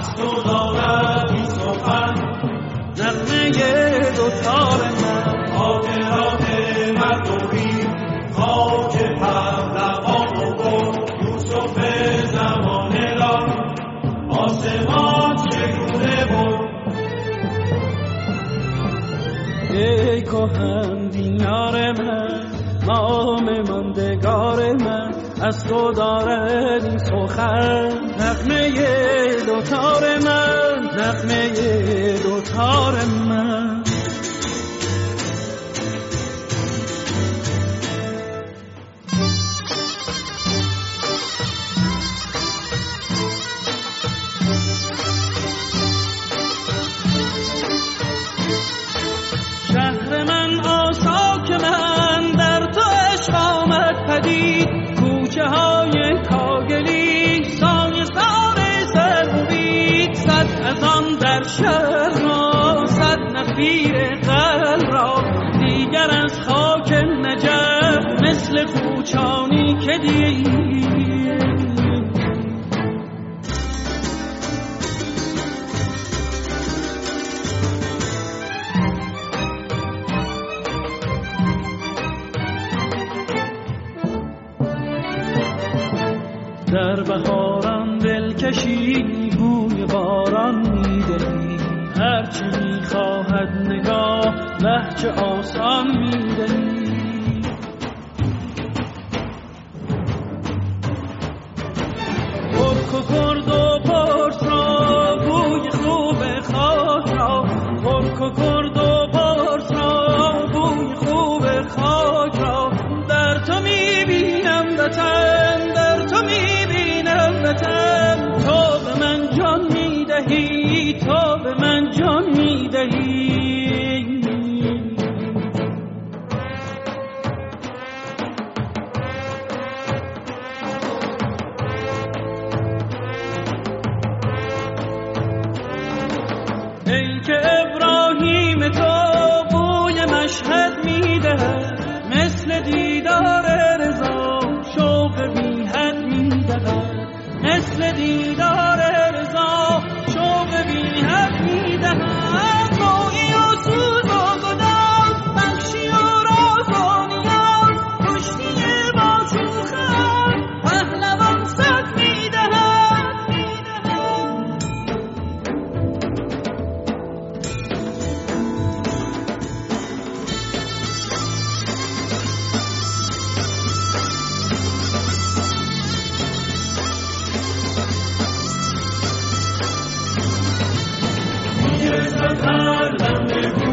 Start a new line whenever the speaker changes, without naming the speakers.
از تو دارد این سخن نغمه دوتار من خاطرات مردمی خاک پهلوان و گل یوسف زمانه را آسمان چگونه بود ای کهن دینار من نام ماندگار من از تو دارد این سخن نغمه دوتار من نغمه دوتار من شهر من آساک من در تو عشق آمد پدید کوچه های کاگلی سایه سار سر بید صد از آن در شهر را صد نفیر قلب را دیگر از خاک نجف مثل خوچانی که دید در بهاران دلکشی بوی باران میدهی هرچه میخواهد نگاه لهجه آسان میدهی ترک و کرد و پرس را بوی خوب خاک را ترک و کرد و پرس را بوی خوب خاک را در تو میبینم وطن در تو میبینم وطن تو به من جان میدهی تو به من جان میدهی ای که ابراهیم تو بوی مشهد میدهد مثل دیدار رضا شوق بی حد میدهد مثل دیدار رضا شوق بی حد میدهد روی و سوز و گداز بخشی و راز و نیاز کشتی با شوخم پهلوان صد میدهد میرسد هر لمه